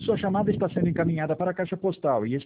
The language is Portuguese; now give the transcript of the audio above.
Sua chamada está sendo encaminhada para a caixa postal e